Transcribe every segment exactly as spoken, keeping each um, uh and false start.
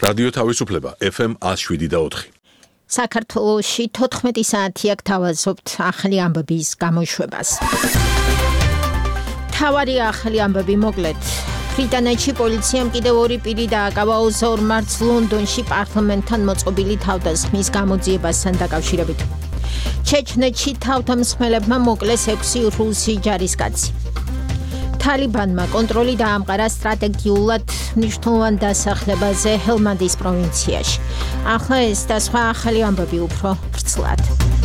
რადიო თავისუფლება ეფ ემ one oh seven და four. საქართველოში თოთხმეტი საათია გთავაზობთ ახალი ამბების გამოშვებას. თავარი ახალი ამბები მოკლედ. ბრიტანეთში პოლიციამ კიდევ ორი პირი დააკავა ოცდაორ მარტს ლონდონში პარლამენტთან მოწყობილი თავდასხმის გამოძიებასთან დაკავშირებით. ჩეჩნეთში თავდამსხმელებმა მოკლეს ექვსი რუსი ჯარისკაცი. თალიბანმა კონტროლი დაამყარა სტრატეგიულად მნიშვნელოვან დასახლებაზე ჰელმანდის პროვინციაში. ახლა ეს და სხვა ახალი ამბები უფრო ვრცლად.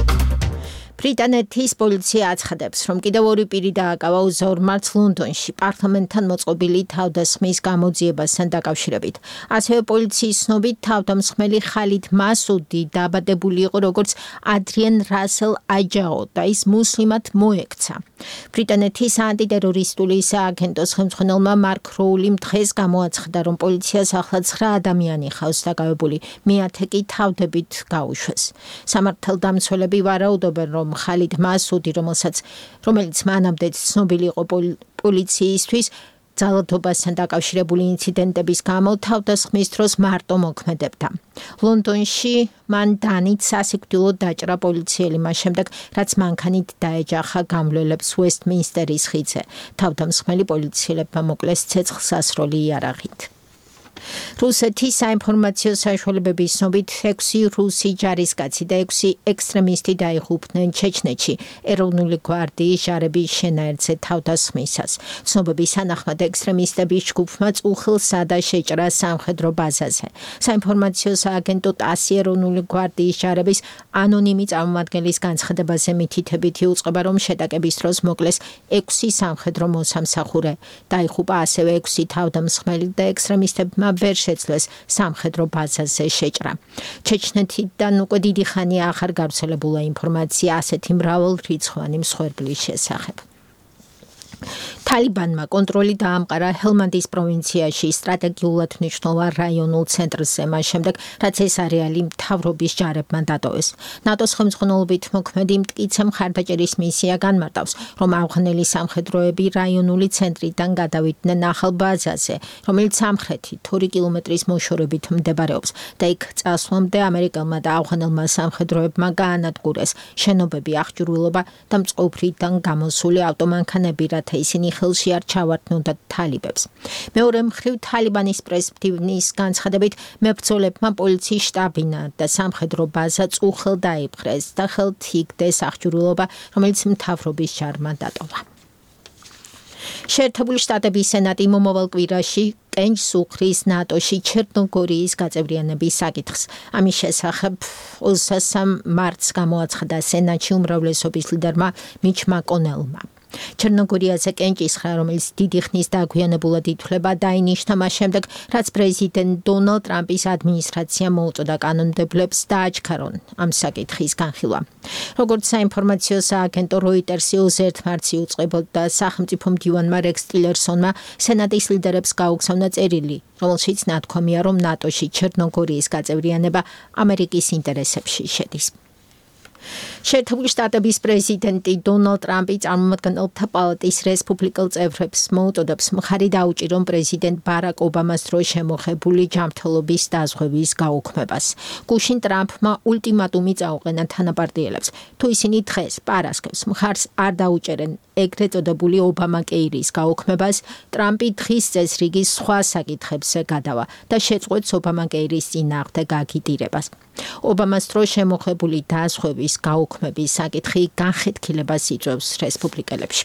ბრიტანეთის პოლიცია აცხადებს, რომ კიდევ ორი პირი დააკავა ოცდაორ მარტს ლონდონში პარლამენტთან მოწყობილი თავდასხმის გამოძიებასთან დაკავშირებით. ასევე პოლიციის ცნობით თავდამსხმელი ხალიდ მასუდი დაბადებული იყო როგორც ადრიენ რასელ აჯაო და ის მუსლიმად მოექცა. ბრიტანეთის ანტიტერორისტული სააგენტოს ხელმძღვანელმა მარკ როულიმ დღეს გამოაცხადა, რომ პოლიციას ახლა ცხრა ადამიანი ხავს დაკავებული, მეათე კი თავდებით გაუშვეს. სამართალდამცველები ვარაუდობენ, რომ ხალიდ მასუდი, რომელსაც რომელიც მანამდე ცნობილი იყო პოლიციისთვის, ძალადობასთან დაკავშირებული ინციდენტების გამო თავდასხმის დროს მარტო მოქმედებდა. ლონდონში მან დანით სასიკვდილოდ დაჭრა პოლიციელი მას შემდეგ, რაც მანქანით დაეჯახა გამვლელებს უესტმინსტერის ხიდზე. თავდამსხმელი პოლიციელებმა მოკლეს ცეცხლსასროლი იარაღით. რუსეთის საინფორმაციო საშუალებების ცნობით ექვსი რუსი ჯარისკაცი და ექვსი ექსტრემისტი დაიღუპნენ ჩეჩნეთში ეროვნული გვარდიის ჟარების შენაერთზე თავდასხმისას. ცნობების თანახმად ექსტრემისტების ჯგუფმა წუხილსადა შეჭრა სამხედრო ბაზაზე. საინფორმაციო სააგენტო ტასი ეროვნული გვარდიის ჟარების ანონიმი წარმომადგენლის განცხადებაზე მითითებით იუწყება, რომ შეტაკების დროს მოკლეს ექვსი სამხედრო მოსამსახურე. დაიღუპა ასევე ექვსი თავდამსხმელი და ექსტრემისტებმა ვერ შეძლეს სამხედრო ბაზაზე შეჭრა. ჩეჩნეთიდან უკვე დიდი ხანია აღარ გავრცელებულა ინფორმაცია ასეთი მრავალრიცხოვანი მსხვერპლის შესახებ. თალიბანმა კონტროლი დაამყარა ჰელმანდის პროვინციაში სტრატეგიულად მნიშვნელოვან რაიონულ ცენტრზე მას შემდეგ, რაც ეს არეალი მთავრობის ჯარებმა დატოვეს. ნატოს ხელმძღვანელობით მოქმედი მტკიცე მხარდაჭერის მისია განმარტავს, რომ ავღანელი სამხედროები რაიონული ცენტრიდან გადავიდნენ ახალ ბაზაზე, რომელიც სამხრეთით ორი კილომეტრის მოშორებით მდებარეობს და იქ წასვლამდე ამერიკელმა და ავღანელმა სამხედროებმა გაანადგურეს შენობები, აღჭურვილობა და მწყობრიდან გამოსული ავტომანქანები, რათა ისინი ხელში არ ჩავართნოდათ თალიბებს. მეორე მხრივ თალიბანის პრესპტივნის განცხადებით მებრძოლებმა პოლიციის შტაბინა და სამხედრო ბაზა წუხელ დაიპყრეს და ხელთ იგდეს აღჭურვილობა, რომელიც მთავრობის ჯარმა დატოვა. შეერთებული შტატების სენატი მომავალ კვირაში კენჭს უხრის ნატოში ჩერნოგორიის გაწევრიანების საკითხს. ამის შესახებ ოცდასამ მარტს გამოაცხადა სენატში უმრავლესობის ლიდერმა მიჩ მაკონელმა. ჩერნოგორიაზე კენჭის ხრა, რომელიც დიდი ხნის დაგვიანებულად ითვლება, დაინიშნა მას შემდეგ, რაც პრეზიდენტ დონალდ ტრამპის ადმინისტრაცია მოუწოდა კანონმდებლებს დააჩქარონ ამ საკითხის განხილვა. როგორც საინფორმაციო სააგენტო როიტერსი ოცდაერთ მარტს იუწყებოდა, სახელმწიფო მდივანმა რექს ტილერსონმა სენატის ლიდერებს გაუგზავნა წერილი, რომელშიც ნათქვამია, რომ ნატოში ჩერნოგორიის გაწევრიანება ამერიკის ინტერესებში შედის. შეერთებული შტატების პრეზიდენტი დონალდ ტრამპი წარმომადგენელთა პალატის რესპუბლიკელ წევრებს მოუწოდებს მხარი დაუჭირონ პრეზიდენტ ბარაკ ობამას დროს შემოღებული ჯანმრთელობის დაზღვევის გაუქმებას. გუშინ ტრამპმა ულტიმატუმი წაუყენა თანაპარტიელებს. თუ ისინი დღეს პარასკევს მხარს არ დაუჭერენ ეგრეთ წოდებული ობამაკეირის გაუქმებას, ტრამპი დღის წესრიგის სხვა საკითხებზე გადავა და შეწყვეტს ობამაკეირის წინააღმდეგ აგიტირებას. ობამას დროს შემოღებული დაზღვევის გაუქმების საკითხი განხეთქილებას იწვევს რესპუბლიკელებში.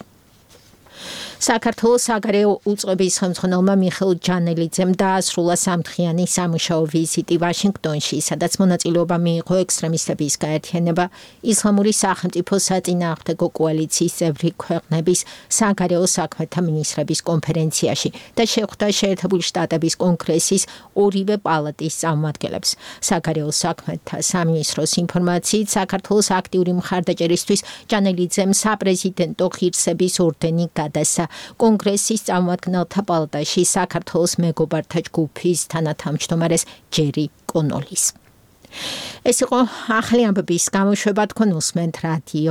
საქართველოს საგარეო უწყების ხელმძღვანელმა მიხეილ ჯანელიძემ დაასრულა სამდღიანი სამუშაო ვიზიტი ვაშინგტონში, სადაც მონაწილეობა მიიღო ექსტრემისტების გაერთიანება ისლამური სახელმწიფო საწინააღმდეგო კოალიციის წევრი ქვეყნების საგარეო საქმეთა მინისტრების კონფერენციაში და შეხვდა შეერთებული შტატების კონგრესის ორივე პალატის წარმომადგენლებს. საგარეო საქმეთა სამინისტროს ინფორმაციით, საქართველოს აქტიური მხარდაჭერისთვის ჯანელიძემ საპრეზიდენტო ღირსების ორდენი გადასცა კონგრესის წარმომადგენელთა პალატაში საქართველოს მეგობართა ჯგუფის თანათავმჯდომარეს ჯერი კონოლის. ეს იყო ახალი ამბების გამოშვება, თქვენ უსმენთ რადიო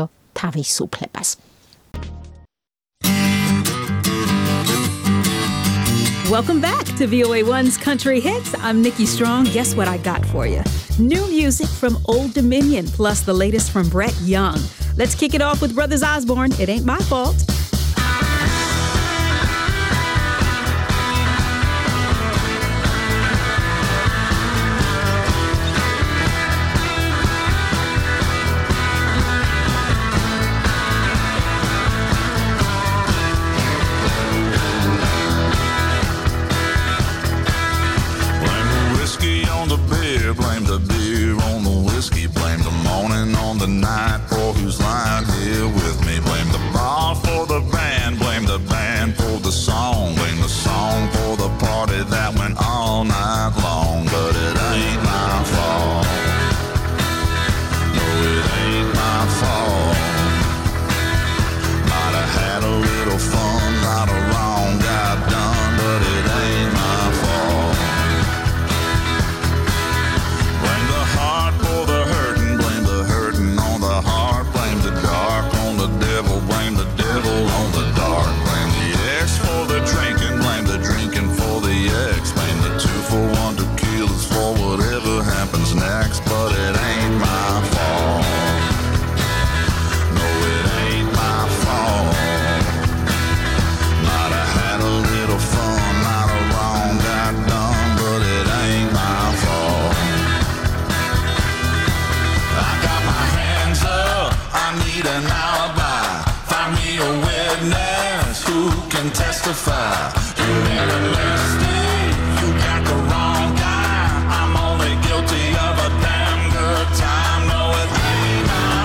თავისუფლებას. Welcome back to V O A one's Country Hits. I'm Nikki Strong. Guess what I got for you? New music from Old Dominion, plus the latest from Brett Young. Let's kick it off with Brothers Osborne, It Ain't My Fault. Blame the beer on the whiskey, blame the morning on the night for who's lying here with me. Blame the bar for the band, blame the band for the song, blame the song for the party that went all night long. But it ain't my fault. No, it ain't my fault. Might have had a little fun, not a wrong got done, but it ain't my fault. Blame the heart for the hurting, blame the hurting on the heart, blame the dark on the devil, blame the devil on the dark, blame the ex for the drinking, blame the drinking for the ex, blame the two for one tequilas for whatever happens next, but it ain't my fault. No, it ain't my fault. Might have had a little fun, not a wrong got done, but it ain't my fault. I got my hands up, I need an alibi. Find me a witness who can testify. You made a mistake, you got the wrong guy. I'm only guilty of a damn good time. No, it ain't my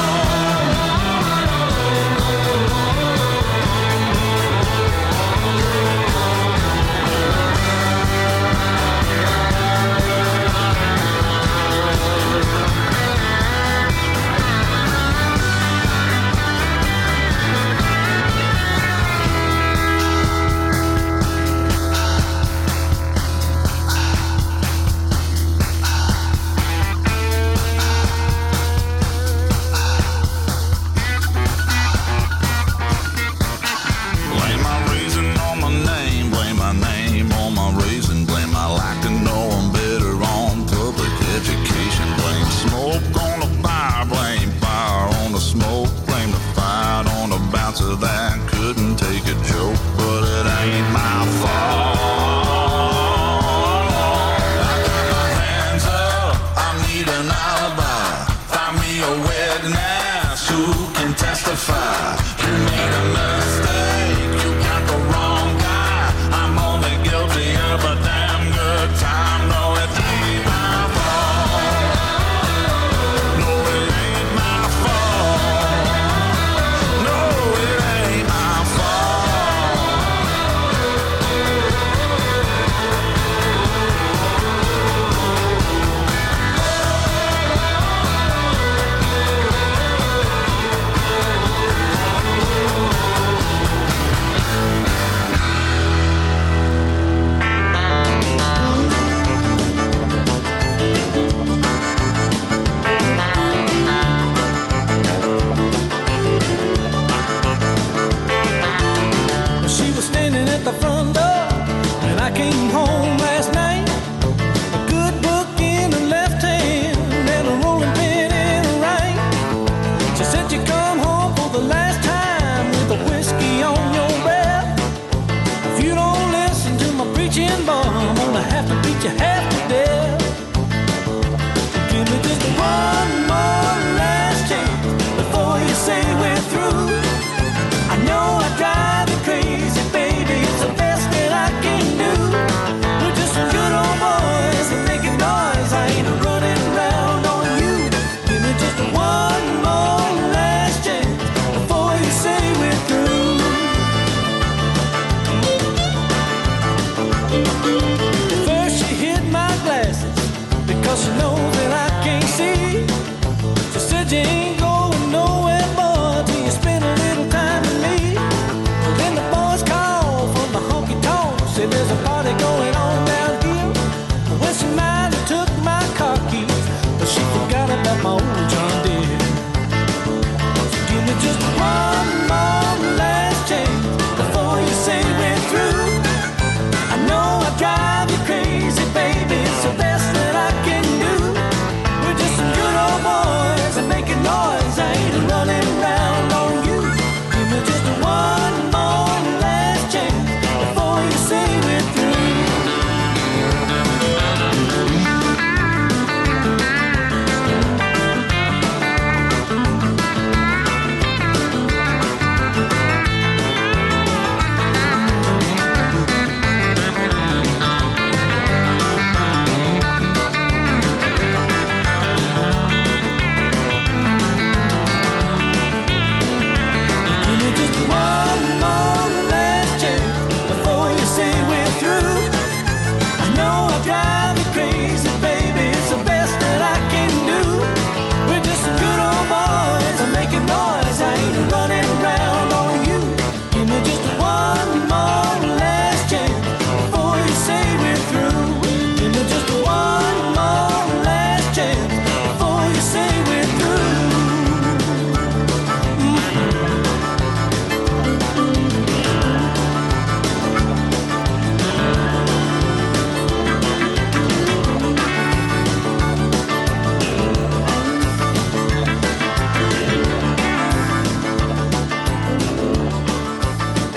Blame my reason on my name, blame my name on my reason, blame I like to know I'm better on public education, blame smoke on the fire, blame fire on the smoke, blame the fight on the bouncer that couldn't take a joke, but it ain't my fault. I got my hands up, I need an alibi. Find me a witness who can testify. You made a mistake, you got the wrong guy. I'm only guilty of a damn good time. No, it ain't my fault. No, it ain't my fault. No, it ain't my fault.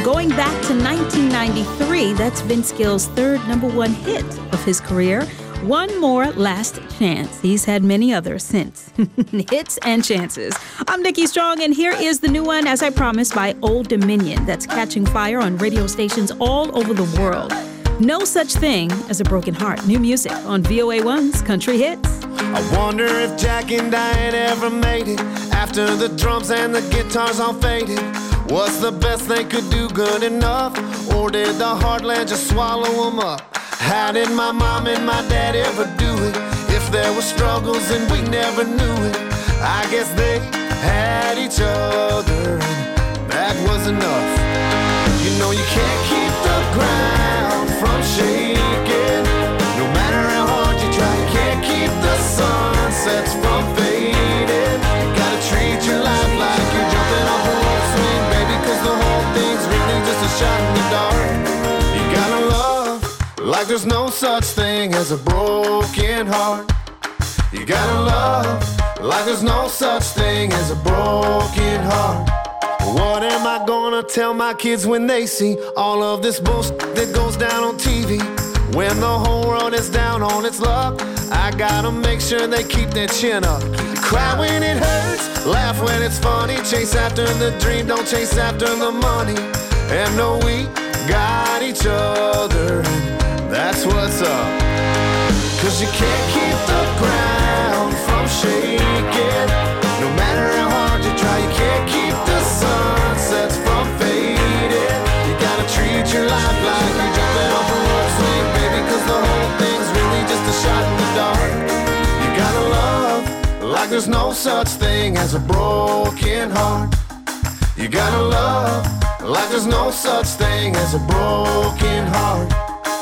Going back to nineteen ninety-three, that's Vince Gill's third number one hit of his career. One More Last Chance. He's had many others since. Hits and chances. I'm Nikki Strong, and here is the new one, as I promised, by Old Dominion, that's catching fire on radio stations all over the world. No Such Thing as a Broken Heart. New music on V O A one's Country Hits. I wonder if Jack and Diane ever made it after the drums and the guitars all faded. Was the best they could do good enough, or did the heartland just swallow them up? How did my mom and my dad ever do it? If there were struggles and we never knew it, I guess they had each other, and that was enough. You know you can't keep the ground from shaking, no matter how hard you try. You can't keep the sunsets from fading. You gotta treat your life like you're jumping off a rope swing, baby, cause the whole thing's really just a shot in the dark. You gotta love like there's no such thing as a broken heart. You gotta love like there's no such thing as a broken heart. What am I gonna tell my kids when they see all of this bullshit that goes down on T V? When the whole world is down on its luck, I gotta make sure they keep their chin up. Cry when it hurts, laugh when it's funny. Chase after the dream, don't chase after the money. And know we got each other, that's what's up. Cause you can't keep the ground from shaking, no matter how hard you try. You can't keep the sunsets from fading. You gotta treat your life like you're jumping off a rope swing, baby, cause the whole thing's really just a shot in the dark. You gotta love like there's no such thing as a broken heart. You gotta love like there's no such thing as a broken heart.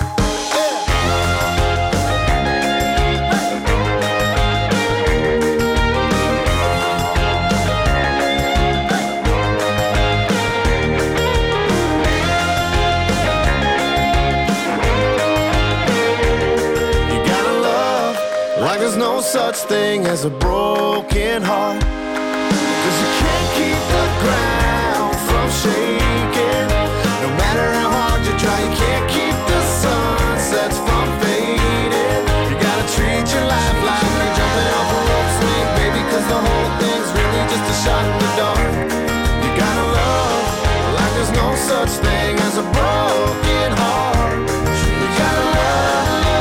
There's no such thing as a broken heart. Cause you can't keep the ground from shaking, no matter how hard you try. You can't keep the sunsets from fading. You gotta treat your life like you're jumping off a rope swing, baby, cause the whole thing's really just a shot in the dark. You gotta love like there's no such thing as a broken heart. You gotta love.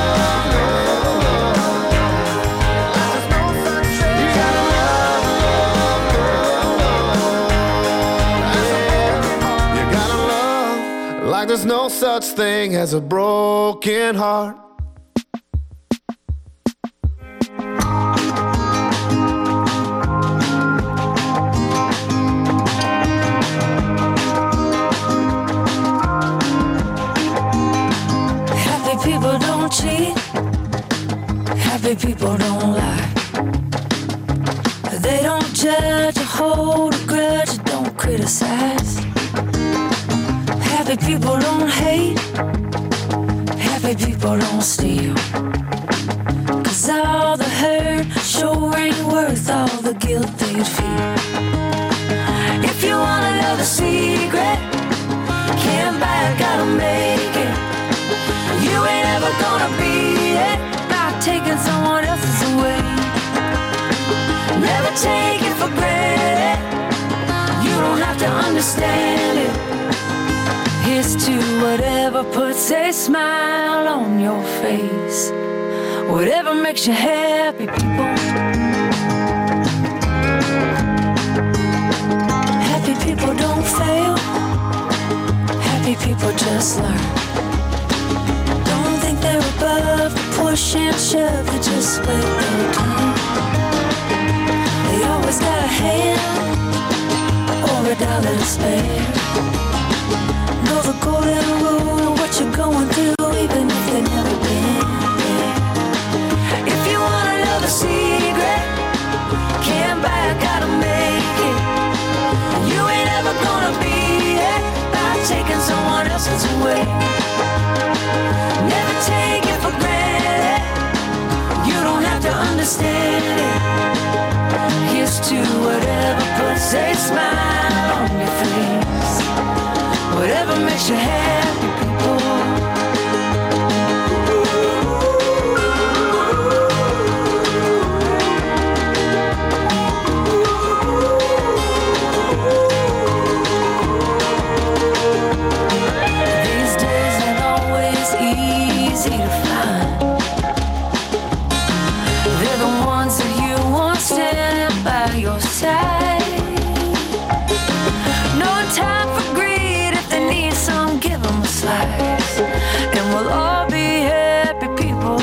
Like there's no such thing as a broken heart. Happy people don't cheat. Happy people don't lie. They don't judge or hold a grudge or don't criticize. Happy people don't hate. Happy people don't steal. Cause all the hurt sure ain't worth all the guilt they'd feel. If you wanna know the secret, can't buy it, gotta make it. You ain't ever gonna beat it by taking someone else's away. Never take it for granted. You don't have to understand it. Here's to whatever puts a smile on your face, whatever makes you happy, people. Happy people don't fail. Happy people just learn. Don't think they're above the push and shove, they just wait their turn. They always got a hand or a dollar to spare. Know the golden rule of what you're going through, even if they've never been there. If you wanna know the secret, can't buy it, gotta make it. You ain't ever gonna beat it by taking someone else's away. Never take it for granted. You don't have to understand it. Here's to whatever puts a smile on your face, whatever whatever makes you happy, people. And we'll all be happy people.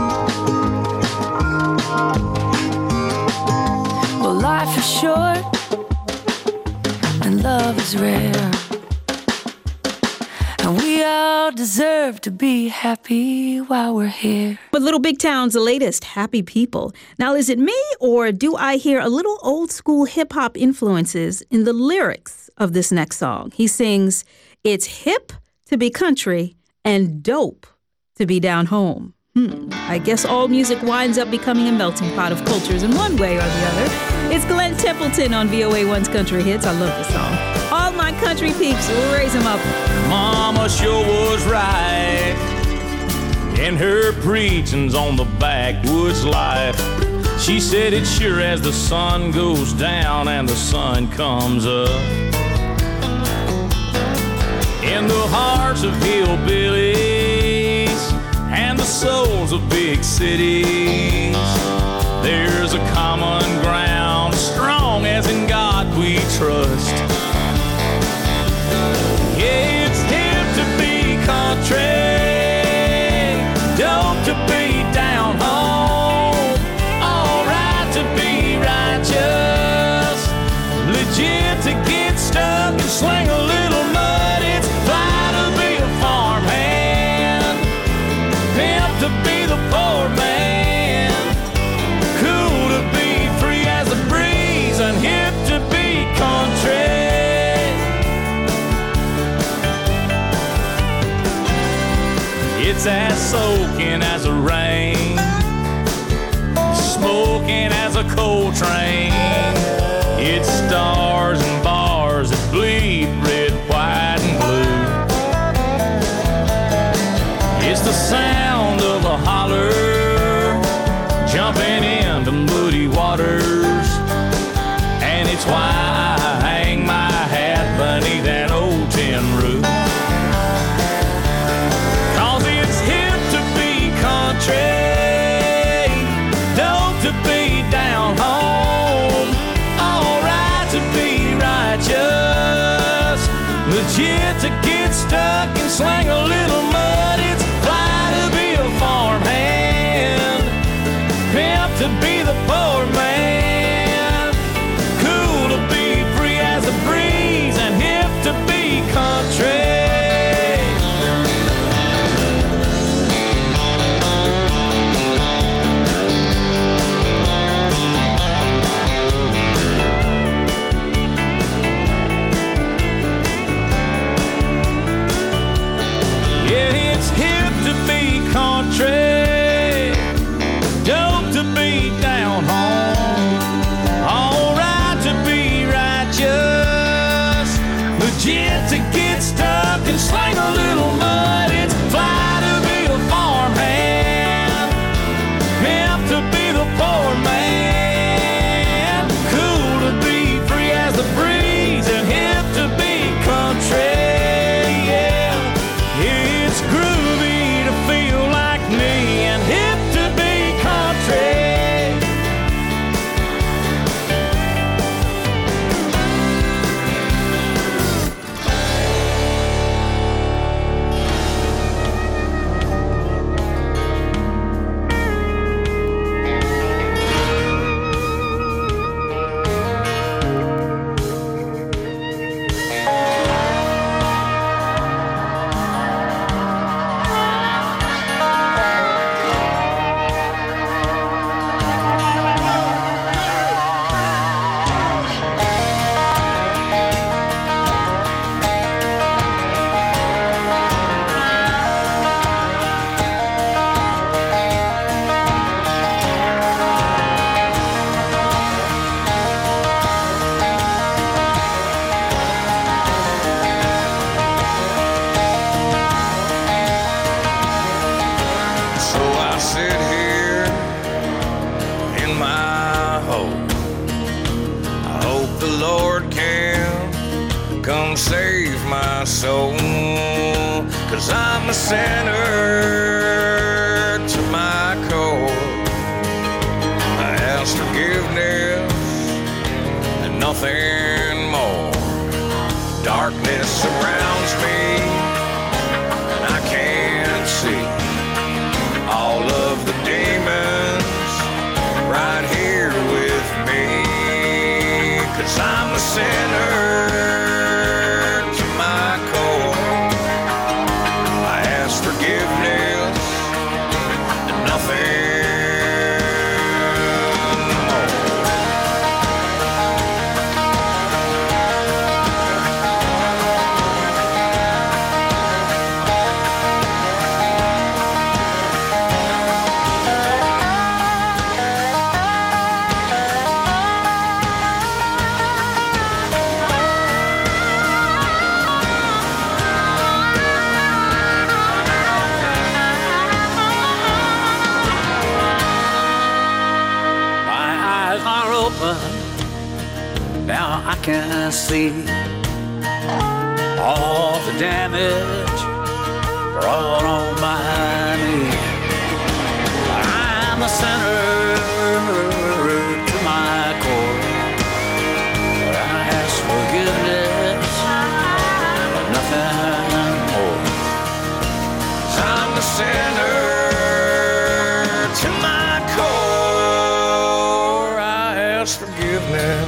Well, life is short and love is rare, and we all deserve to be happy while we're here. But Little Big Town's the latest, Happy People. Now, is it me, or do I hear a little old school hip hop influences in the lyrics of this next song? He sings, "It's hip to be country and dope to be down home." Hmm. I guess all music winds up becoming a melting pot of cultures in one way or the other. It's Glenn Templeton on V O A one's Country Hits. I love this song. All my country peeps, raise them up. Mama sure was right, and her preaching's on the backwoods life. She said it's sure as the sun goes down and the sun comes up. In the hearts of hillbillies and the souls of big cities, there's a common ground, strong as in God we trust. Yeah, it's hip to be country, dope to be down home, all right to be righteous, legit to get stuck and sling a little mud. It's fly to be a farmhand, pimp to be the poor man, cool to be free as a breeze, and hip to be country. It's as soaking as a rain, smoking as a coal train. It's stars and bars that bleed red, white, and blue. It's the sound of a holler jumping into muddy waters, and it's why I hang my hat beneath an old tin roof. Cause it's hip to be country, dope to be down home, alright to be righteous, legit to get stuck and sling a little mud. It's fly to be a farmhand, pimp to be the poor man, cool to be free as a breeze, and hip to be country. Country, dope to be down home, alright to be righteous, legit to get stuck and sling a little mud. It's fly to be a farmhand, pimp to be the poor man, cool to be free as the breeze, and hip to be country. Yeah, it's groovy to feel like me, and hip to be country. save my soul, 'cause I'm a sinner to my core. I ask forgiveness and nothing more. Darkness surrounds me and I can't see all of the demons right here with me, 'cause I'm a sinner to my core. I ask forgiveness and nothing now I can see all the damage brought on by me. I'm a sinner to my core. I ask forgiveness, but nothing more. I'm a sinner to my core. I ask forgiveness,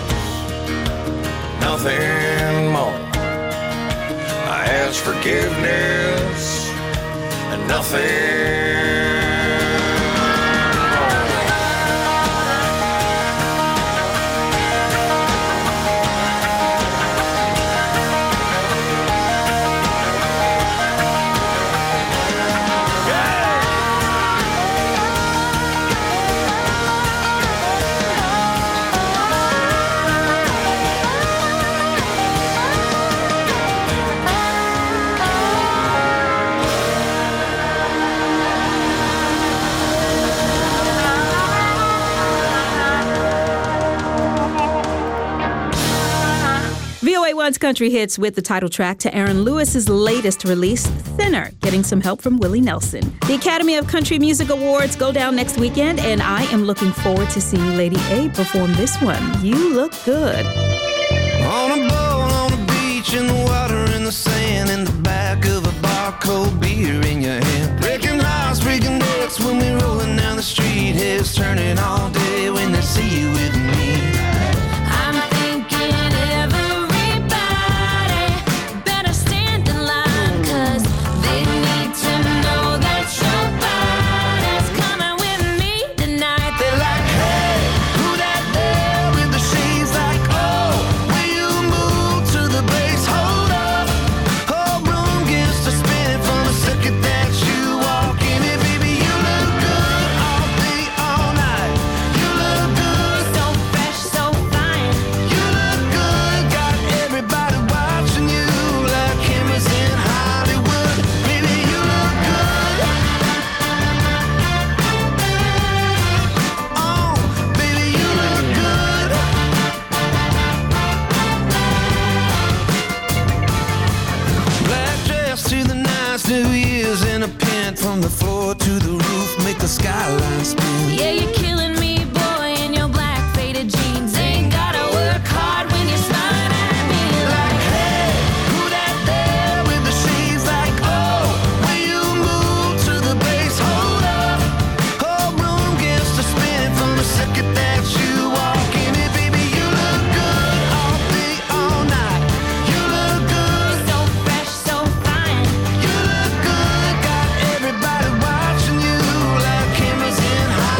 nothing more. I ask forgiveness and nothing. V O A one's Country Hits with the title track to Aaron Lewis's latest release, Thinner, getting some help from Willie Nelson. The Academy of Country Music Awards go down next weekend, and I am looking forward to seeing Lady A perform this one. You look good. On a boat, on a beach, in the water, in the sand, in the back of a bar, cold beer in your hand. Breaking hearts, breaking necks when we rolling down the street. Heads turning all day when they see you with me. I'm thinking everybody better stand in line, 'cause they need to know that your body's coming with me tonight. They're like, hey, who that there with the shades? Like, oh, will you move to the bass? Hold up, whole room gets to spin from the circuit that you walk in. It, baby, you look good all day, all night. You look good, So fresh, so fine. you look good. Got everybody watching you like cameras in Hollywood. Baby, you look good. Oh, baby, you look good. Black dress to the nines, New Year's in a pin. From the floor to the roof, make the skyline spin. Yeah, you're killing me, boy, in your black faded jeans. Ain't gotta work hard when you're smiling at me. Like, hey, who that there with the shades? Like, oh, will you move to the bass? Hold up, whole room gets to spin from the second that you walk in. It, baby, you look good all day, all night. You look good, So fresh, so fine. you look good. Got everybody watching you like cameras in Hollywood.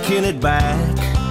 taking it back.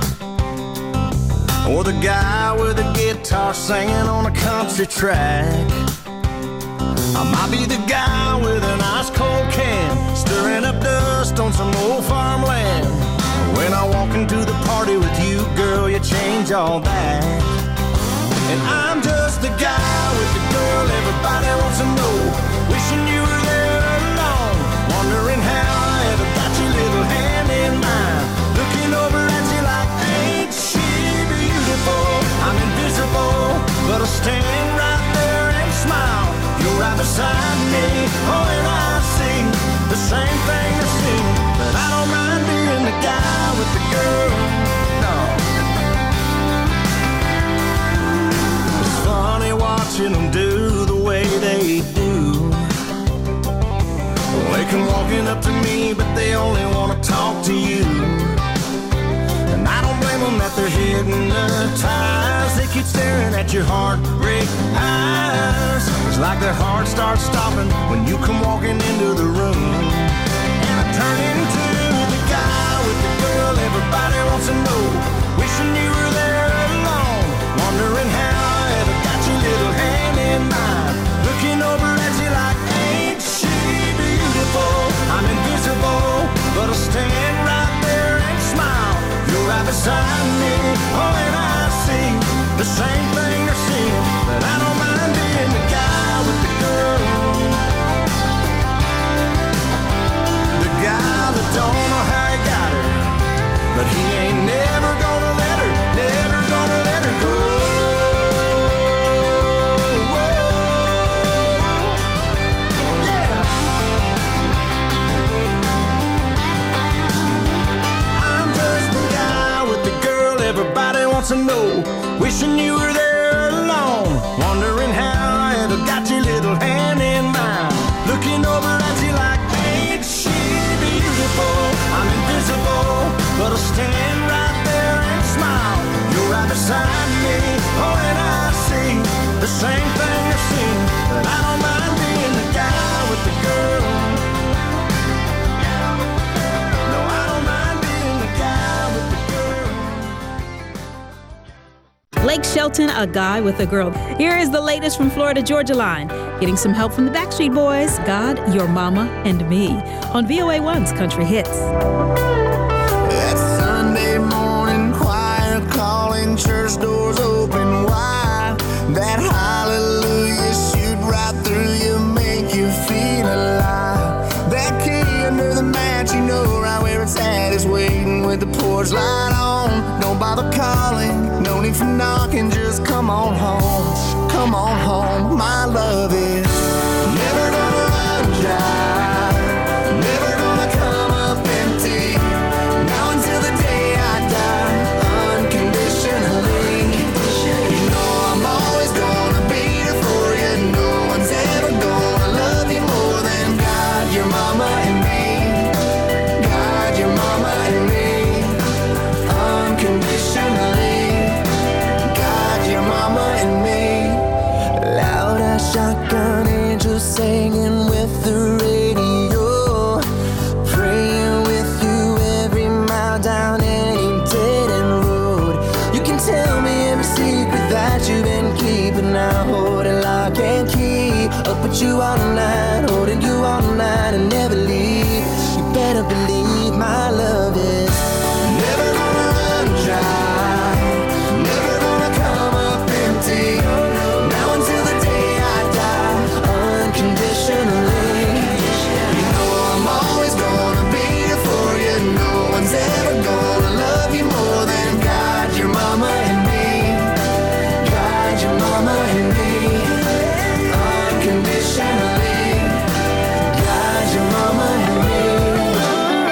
Or the guy with a guitar singing on a country track. I might be the guy with an ice cold can, stirring up dust on some old farmland. When I walk into the party with you, girl, you change all that. And I'm just the guy with the girl everybody wants to know, wishing you were there alone, wondering how I ever got your little hand in mine, looking over at you like, ain't she beautiful? I'm invisible, but I'll stand right there and smile. You're right beside me, oh, and I sing the same thing I sing, but I don't mind being the guy with the girl, no. It's funny watching them do the way they do. They come walking up to me, but they only want to talk to you. And I don't blame them that they're hypnotized. They keep staring at your heartbreak eyes. It's like their heart starts stopping when you come walking into the room. And I turn into the guy with the girl everybody wants to know, wishing you were there alone, wondering how I ever got your little hand in mine, looking over at you like, ain't she beautiful? I'm invisible, but I'll stand right there and smile. You're right beside me, oh, and I sing the same thing I sing, but I don't mind being the guy with the girl, the guy that don't know how he got her, but he ain't never gonna let her, never gonna let her go. Yeah. I'm just the guy with the girl everybody wants to know, wishing you were there alone, wondering how I ever got your little hand in mine, looking over at you like, ain't she beautiful? I'm invisible, but I'll stand right there and smile. You're right beside me, oh, and I sing the same thing I sing, but I don't mind being the guy with the girl. No, I don't mind being the guy with the girl. Blake Shelton, a guy with a girl. Here is the latest from Florida Georgia Line, getting some help from the Backstreet Boys, God, Your Mama, and Me, on V O A one's Country Hits. That Sunday morning choir calling, church doors open wide, that hallelujah shoot right through you, make you feel alive. That key under the mat, you know right where it's at, is waiting with the porch light on. Don't bother calling, no need for knocking, just come on home, come on home. My love is never gonna run dry, never gonna come up empty, now until the day I die, unconditionally. You know I'm always gonna be there for you, no one's ever gonna love you more than God, your mama and me, God, your mama and me, unconditionally, God, your mama and me. Loud as shotgun angels singing with the radio, praying with you every mile down any dead end road. You can tell me every secret that you've been keeping, I hold it lock and key, up with you all night, holding you all night and never leave. You better believe my love is never gonna run dry, never gonna come up empty, now until the day I die, unconditionally. You know I'm always gonna be there for you, no one's ever gonna love you more than God, your mama and me, God, your mama and me, unconditionally, God, your mama and me.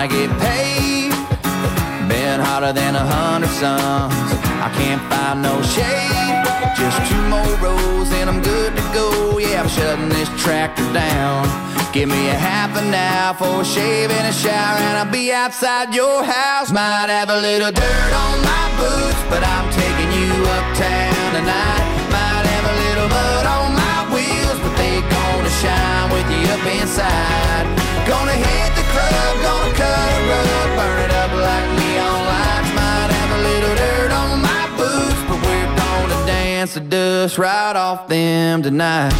I get paid. Been hotter than a hundred suns. I can't find no shade. Just two more rows and I'm good to go. Yeah, I'm shutting this tractor down. Give me a half an hour for a shave and a shower, and I'll be outside your house. Might have a little dirt on my boots, but I'm taking you uptown tonight. Might have a little mud on my wheels, but they gonna shine with you up inside. Gonna hit the club, gonna cut a rug, burn it up like neon lights. Might have a little dirt on my boots, but we're gonna dance the dust right off them tonight.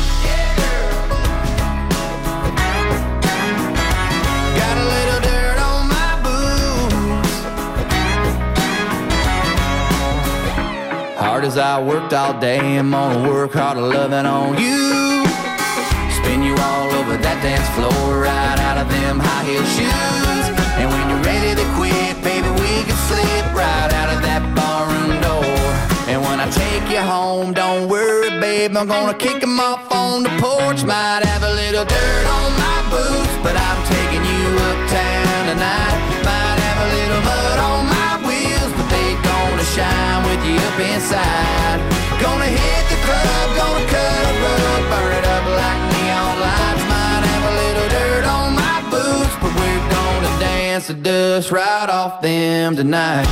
Hard as I worked all day, I'm gonna work harder loving on you. Spin you all over that dance floor, right out of them high heel shoes. And when you're ready to quit, baby, we can slip right out of that barroom door. And when I take you home, don't worry, babe, I'm gonna kick them off on the porch. Might have a little dirt on my boots, but I'm taking you uptown tonight. Might have a little mud on my wheels, but they gonna shine with you up inside. Gonna hit the club, gonna cut a rug, burn it up like neon lights. Might have a little dirt on my boots, but we're gonna dance the dust right off them tonight.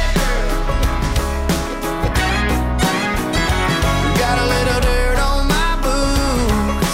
Got a little dirt on my boots.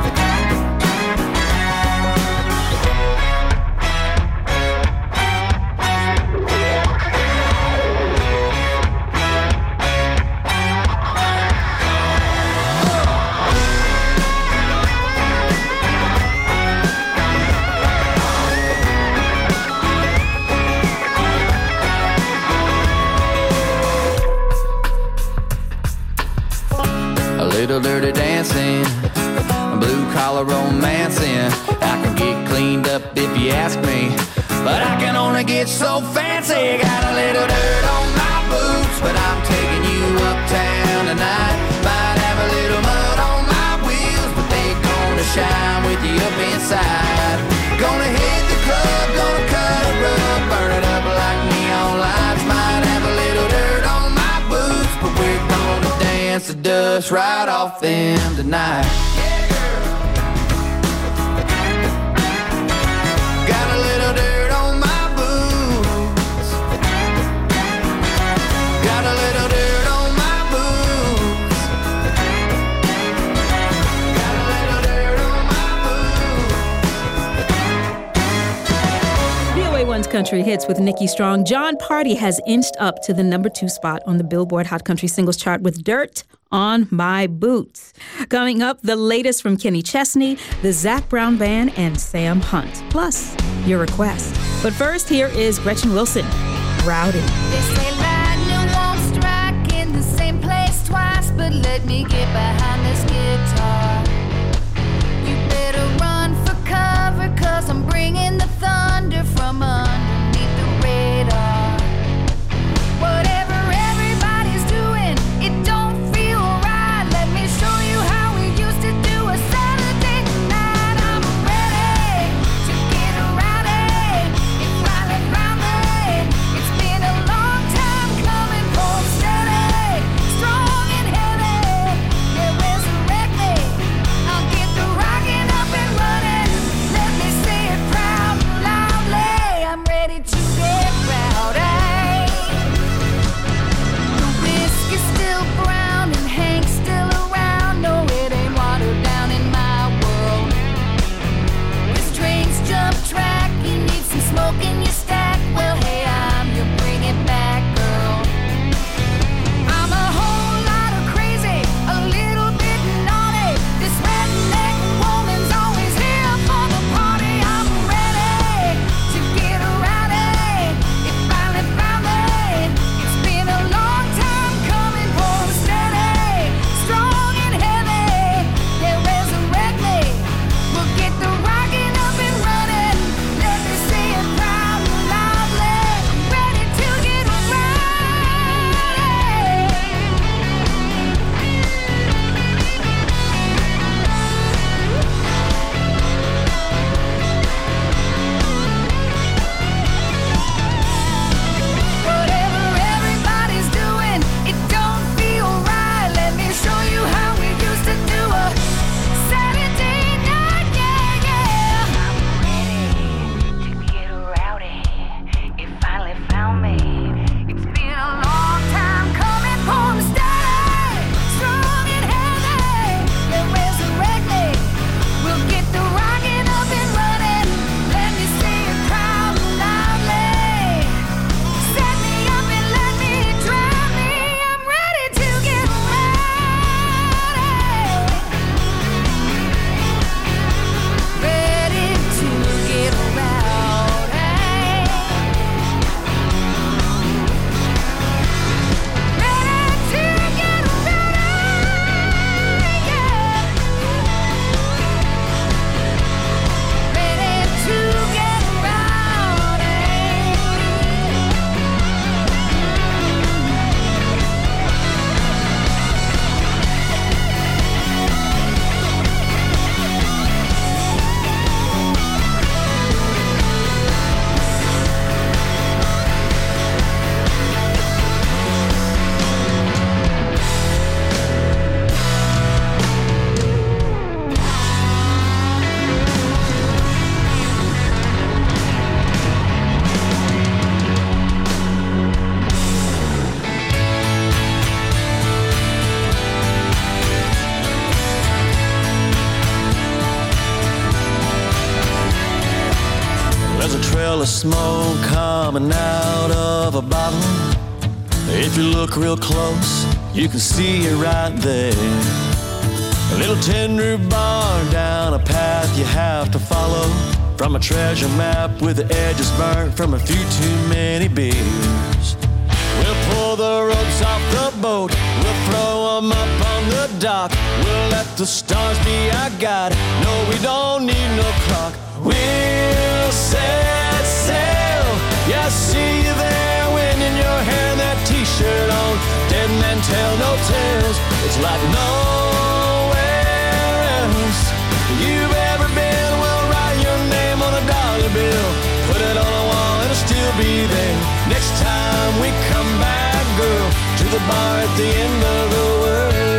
Little dirty dancing, blue collar romancing. I can get cleaned up if you ask me, but I can only get so fancy. Got a little dirt on my boots, but I'm taking you uptown tonight. Might have a little mud on my wheels, but they gonna shine with you up inside. Gonna hit the club, gonna cut a rug, burn it up like neon lights. Might have a little dirt on my boots, but we're gonna dance the dust right off them tonight. Got a little dirt on my boots. Got a little dirt on my boots. Got a little dirt on my boots. V O A one's Country Hits with Nikki Strong. Jon Pardi has inched up to the number two spot on the Billboard Hot Country Singles Chart with Dirt on My Boots. Coming up, the latest from Kenny Chesney, the Zac Brown Band, and Sam Hunt. Plus, your request. But first, here is Gretchen Wilson, Rowdy. They say lightning won't strike in the same place twice, but let me get behind this guitar. You better run for cover, cause I'm bringing the thunder from underneath the radar. Whatever everybody's doing, it don't feel right. Let me show you how we used to do a Saturday night. I'm ready to get rowdy. It's Riley Brownlee. It's been a long time coming, hold steady, strong and heavy. Yeah, resurrect me. smell of smoke coming out of a bottle. If you look real close, you can see it right there. A little tin roof bar down a path you have to follow, from a treasure map with the edges burnt from a few too many beers. We'll pull the ropes off the boat, we'll throw them up on the dock. We'll let the stars be our guide, no, we don't need no clock. We'll set sail, yeah, I see you there, wind in your hair, that t-shirt on, dead men tell no tales. It's like nowhere else you've ever been. We'll write your name on a dollar bill, put it on a wall, it'll still be there. Next time we come back, girl, to the bar at the end of the world.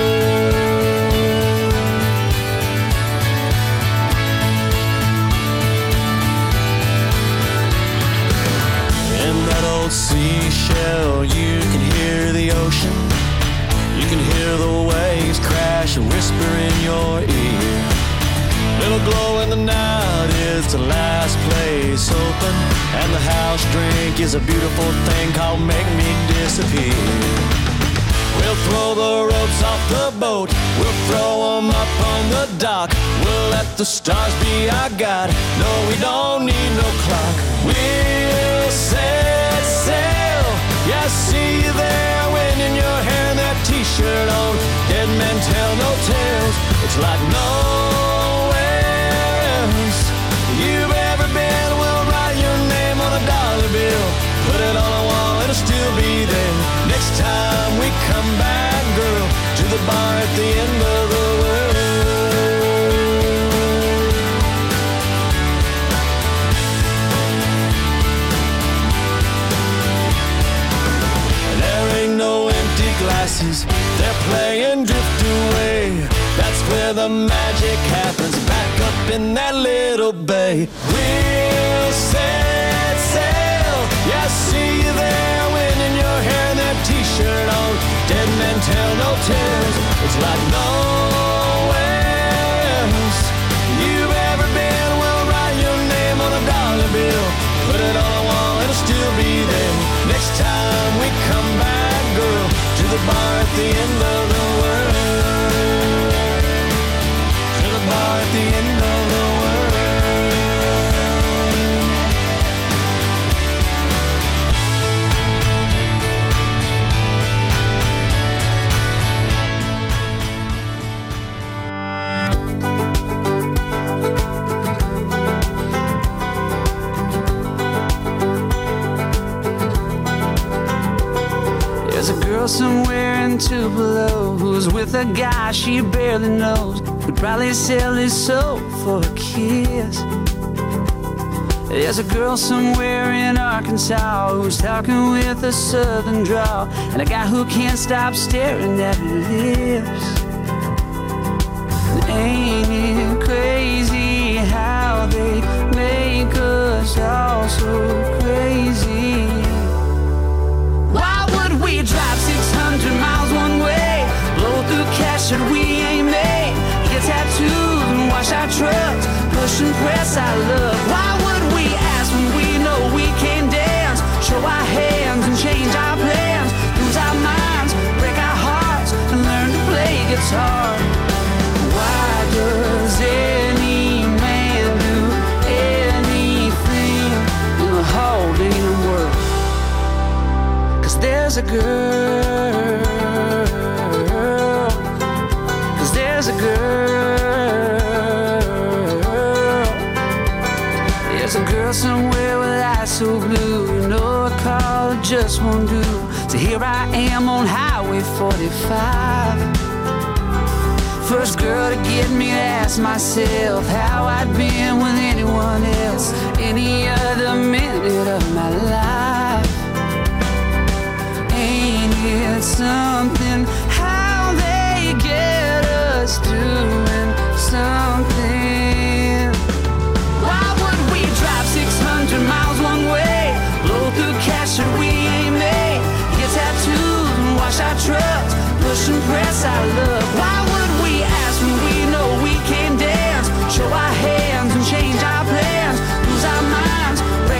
In that old seashell, you can hear the ocean, you can hear the waves crash and whisper in your ear. Little glow in the night is the last place open, and the house drink is a beautiful thing called Make Me Disappear. We'll throw the ropes off the boat, we'll throw them up on the dock. We'll let the stars be our guide, no, we don't need no clock. We'll set sail, yeah, I see you there, wind in your hair, that t-shirt on, dead men tell no tales. It's like nowhere else you've ever been. We'll write your name on a dollar bill, put it on a wall, it'll still be there. Next time we come back, girl, to the bar at the end of the world. There ain't no empty glasses, they're playing Drift Away. That's where the magic happens, back up in that little bay. We'll set sail, yeah, I see you there, wind in your hair, that t-shirt on, dead men tell no tales. It's like nowhere else you've ever been. We'll write your name on a dollar bill, put it on a wall, it'll still be there. Next time we come back, girl, to the bar at the end of the world. To the bar at the end of the world. Somewhere in Tupelo who's with a guy she barely knows, would probably sell his soul for a kiss. There's a girl somewhere in Arkansas who's talking with a southern drawl, and a guy who can't stop staring at her lips. Ain't it crazy how they make us all so crazy? Why would we drive six hundred miles one way, blow through cash that we ain't made, get tattoos and wash our trucks, push and press our love? Why would we ask when we know we can dance, show our hands and change our plans, lose our minds, break our hearts, and learn to play guitar? Why does any man do anything in the whole damn world? There's a girl, cause there's a girl, there's a girl somewhere with eyes so blue, you know a call just won't do. So here I am on Highway forty-five, first girl to get me to ask myself how I'd been with anyone else, any other minute of my life. It's something how they get us doing something. Why would we drive six hundred miles one way, blow through cash that we ain't made, get tattoos and wash our trucks, push and press our love? Why would we ask when we know we can dance, show our hands and change our plans, lose our minds,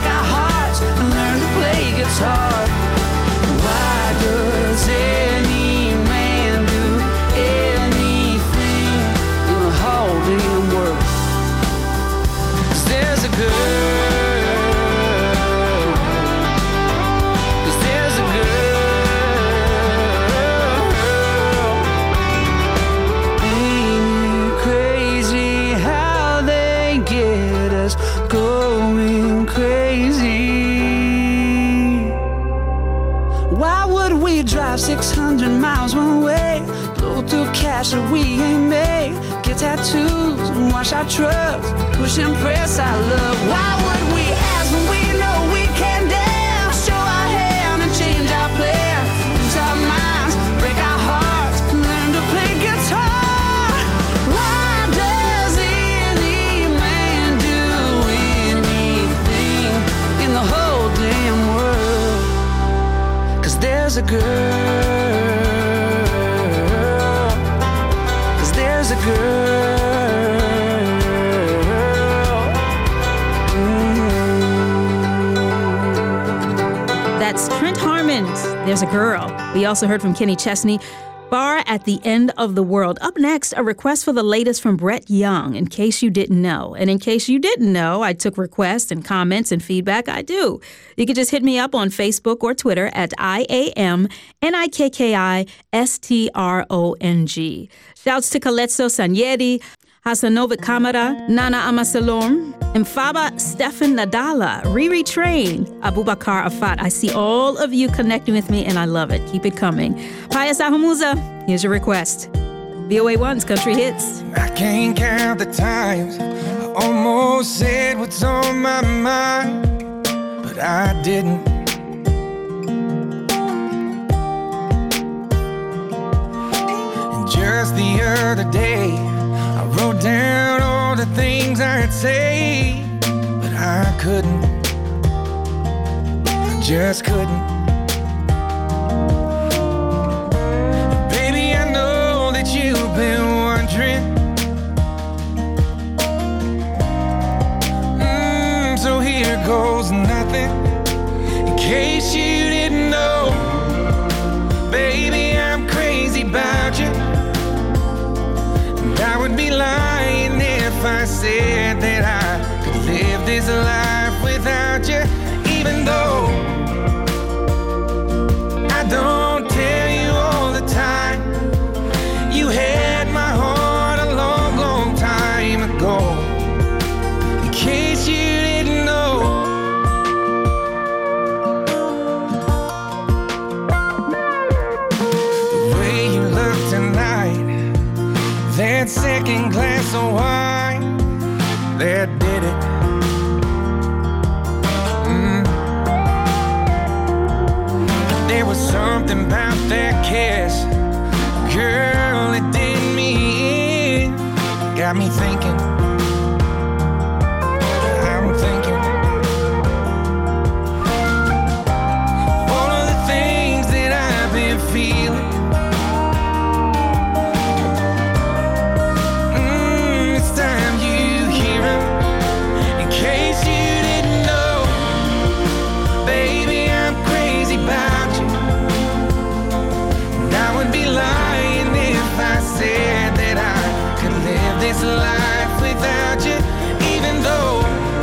Why would we drive six hundred miles one way? Blow through cash that we ain't made. Get tattoos and wash our trucks. Push and press our love. Why would we ask when we know we can dance? Show our hand and change our plan. Lose our minds, break our hearts, learn to play guitar. Why does any man do anything in the whole damn world? 'Cause there's a girl. 'Cause there's a girl. That's Trent Harmon's There's a Girl. We also heard from Kenny Chesney, Far at the End of the World. Up next, a request for the latest from Brett Young, In Case You Didn't Know. And in case you didn't know, I took requests and comments and feedback. I do. You can just hit me up on Facebook or Twitter at I A M N I K K I S T R O N G. Shouts to Caletso Sanieri, Hasanovic Kamara, Nana Amasalom, Mfaba Stefan Nadala, Riri Train, Abubakar Afat. I see all of you connecting with me, and I love it. Keep it coming. Pius Ahumuza, here's your request. V O A one's Country Hits. I can't count the times I almost said what's on my mind, but I didn't. And just the other day, I wrote down all the things I'd say, but I couldn't. I just couldn't. Baby, I know that you've been wondering. Mm, so here goes nothing. In case you didn't know, baby, I'm crazy about you. I would be lying if I said that I could live this life without you, even though I don't tell you all the time. You had my heart a long, long time ago. In case you didn't know, the way you look tonight, that second glass of wine, that did it. Mm. There was something about that kiss, girl, it did me in. Got me thinking, I'm thinking all of the things that I've been feeling. Life without you, even though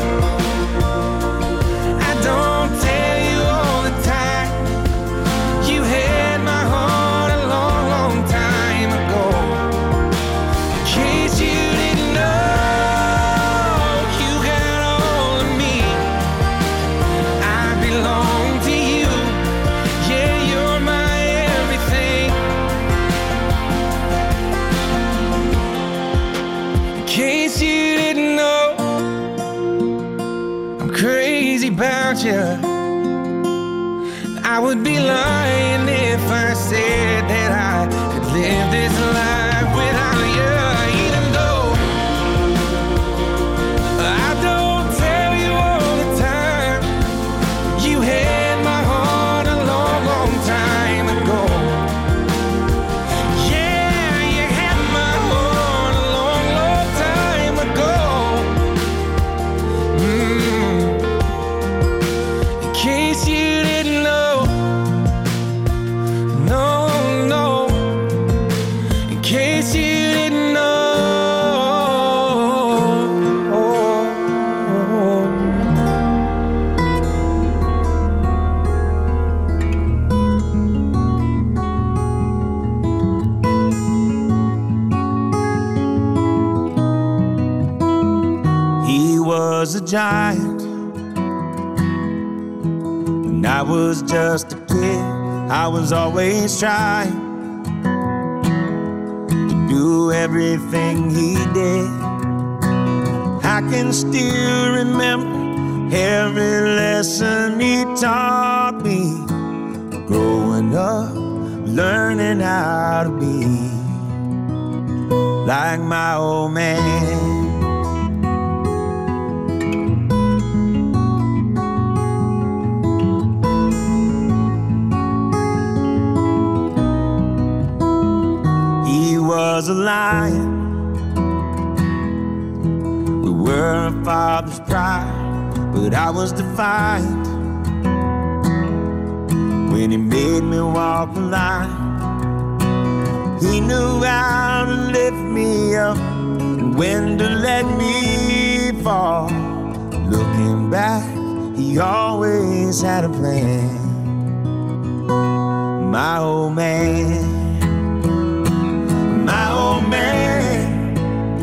I don't tell you all the time. You had my heart a long, long time ago. In case you didn't know, you got all of me. I belong to you. Yeah, you're my everything. In case you didn't know, I'm crazy about you. I would be lying if I said that I could live this life without you, even though I don't tell you all the time. You had my heart a long, long time ago. Yeah, you had my heart a long, long time ago. Mm. In case you didn't know, no, no. In case you didn't know. He was a giant when I was just a kid. I was always trying to do everything he did. I can still remember every lesson he taught me. Growing up, learning how to be like my old man. He was a lion. We were a father's pride, but I was defiant when he made me walk the line. He knew how to lift me up and when to let me fall. Looking back, he always had a plan. My old man. My old man,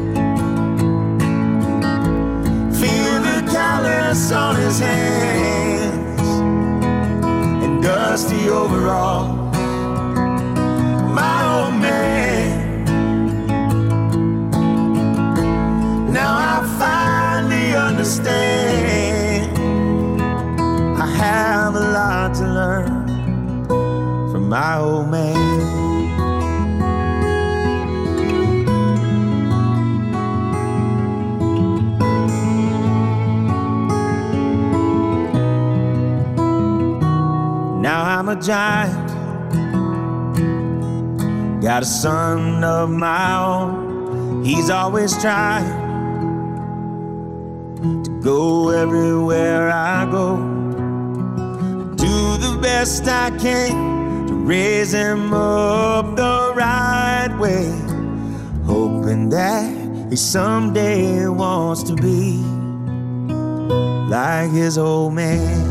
feel the callus on his hands and dusty overall. My old man, now I finally understand. I have a lot to learn from my old man. Now I'm a giant, got a son of my own. He's always trying to go everywhere I go. Do the best I can to raise him up the right way, hoping that he someday wants to be like his old man.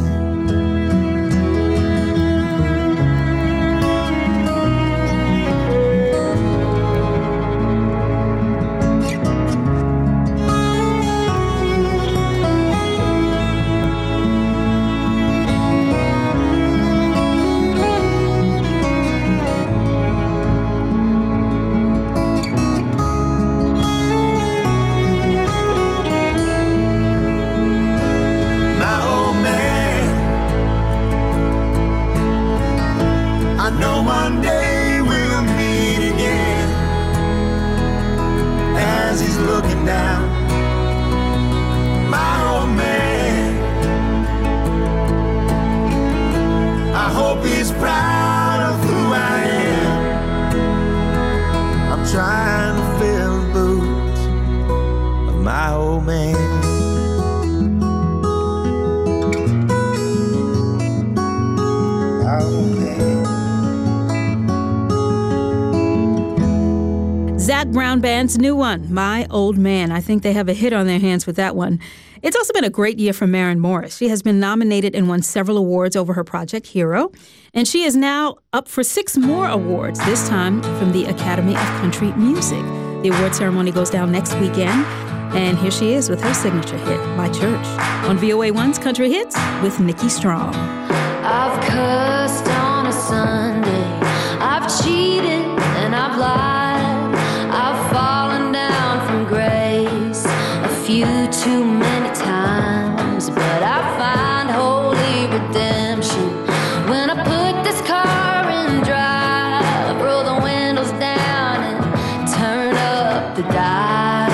Zac Brown Band's new one, My Old Man. I think they have a hit on their hands with that one. It's also been a great year for Maren Morris. She has been nominated and won several awards over her project, Hero. And she is now up for six more awards, this time from the Academy of Country Music. The award ceremony goes down next weekend. And here she is with her signature hit, My Church, on V O A one's Country Hits with Nikki Strong. I've cussed on a Sunday, I've cheated and I've lied, I've fallen down from grace a few too many times, but I find holy redemption when I put this car in drive, roll the windows down and turn up the dial.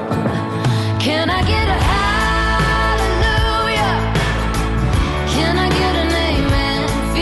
Can I get a hallelujah? Can I get an amen?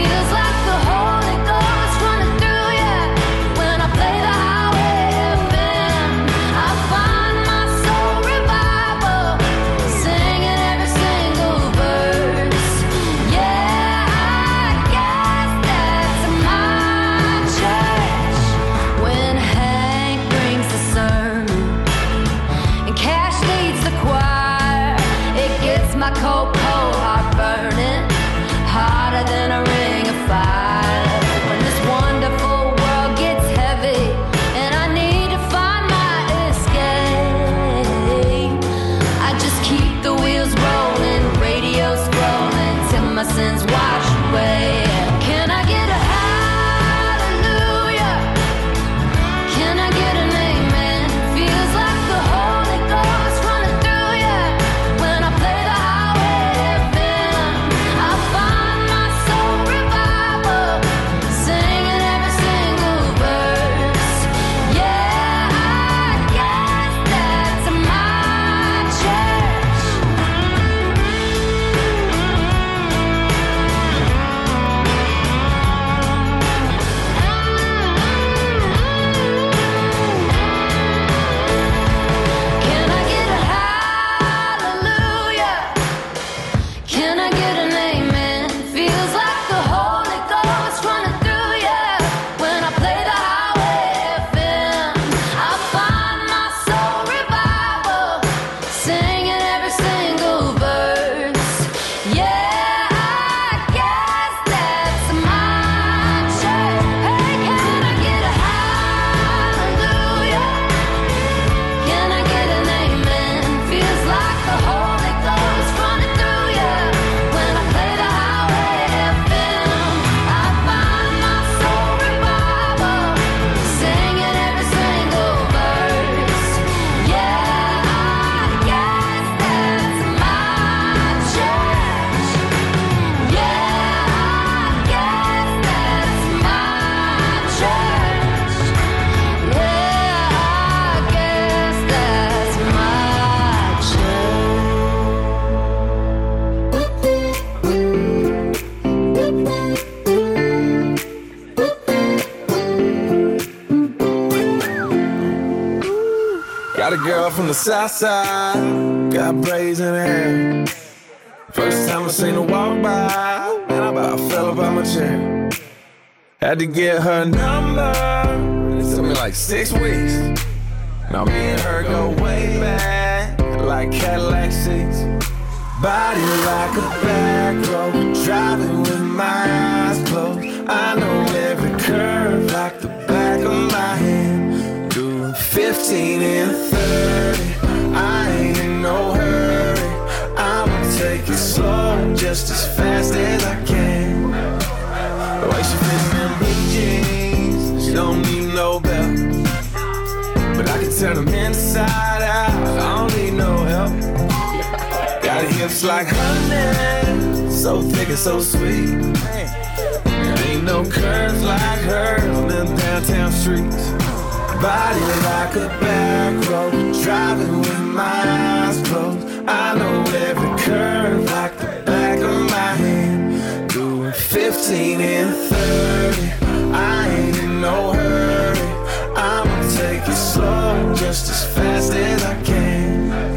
Girl from the south side, got braids in her hair. First time I seen her walk by, and I about fell up out my chair. Had to get her number, it took me like six weeks. Now me and her go way back, like Cadillac seats. Body like a back road, driving with my eyes closed. I know every curve like the back of my hand. Doing fifteen and thirty, I ain't in no hurry. I'ma take it slow, just as fast as I can. The way she fits in them blue jeans, she don't need no belt. But I can turn them inside out, I don't need no help. Got hips like honey, so thick and so sweet. There ain't no curves like hers on them downtown streets. Body like a back road, driving with my eyes closed. I know every curve like the back of my hand. Doing fifteen and thirty, I ain't in no hurry. I'ma take it slow, just as fast as I can.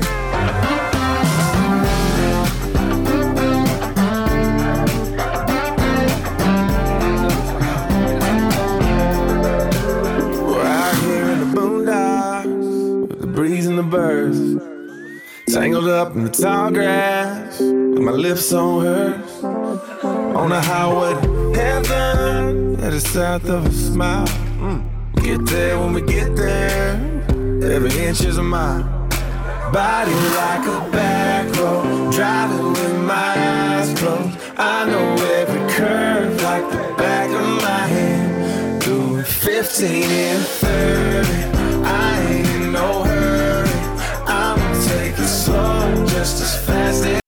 Breeze and the birds, tangled up in the tall grass, with my lips on hers. On the highway to heaven, at the south of a smile. Mm. Get there when we get there, every inch is a mile. Body like a back road, driving with my eyes closed. I know every curve like the back of my hand. Doing fifteen and thirty, I ain't in no hurry. I'ma take it slow, just as fast as.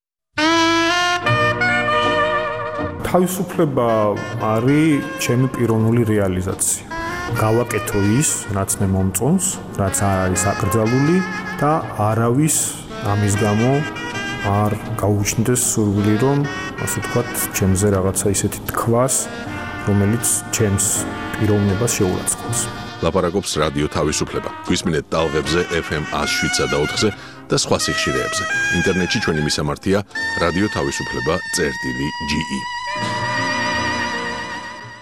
თავისუფლება არის ჩემი პიროვნული რეალიზაცია. გავაკეთო ის, რაც მე მომწონს, რაც არ არის აკრძალული და არავის ამის გამო არ გაუჩნდეს სურვილი, რომ ასე ვთქვათ, ჩემზე რაღაცა ისეთი თქვას, რომელიც ჩემს პიროვნებას შეურაცხყოფს. ლაპარაკობს რადიო თავისუფლება. გვისმინეთ ტალღებზე ეფ ემ one oh seven და ოთხზე და სხვა სიხშირეებზე. ინტერნეტში ჩვენი მისამართია რადიო თავისუფლება წერტილი ჯი ი.